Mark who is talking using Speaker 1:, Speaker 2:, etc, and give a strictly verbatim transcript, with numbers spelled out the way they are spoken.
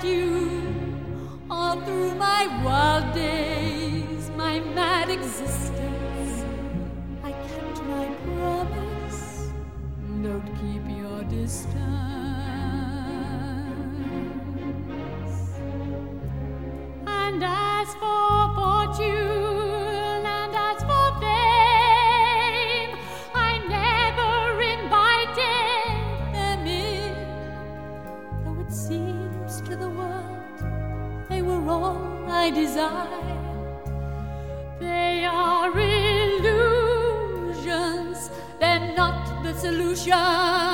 Speaker 1: you. All through my wild days, my mad existence, I kept my promise. Don't keep your distance. And as for fortune and as for fame, I never invited them in. Though it seems to the world they were all I desire, they are illusions, they're not the solution.